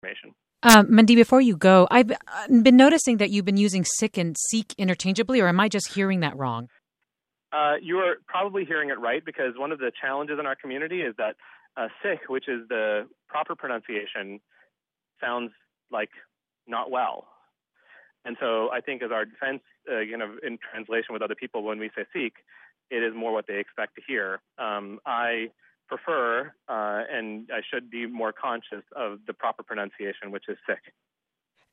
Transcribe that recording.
information. Mandy, before you go, I've been noticing that you've been using Sikh and Sikh interchangeably, or am I just hearing that wrong? You are probably hearing it right, because one of the challenges in our community is that Sikh, which is the proper pronunciation, sounds like not well. And so I think as our defense, in translation with other people, when we say Sikh, it is more what they expect to hear. I prefer, and I should be more conscious of the proper pronunciation, which is Sikh.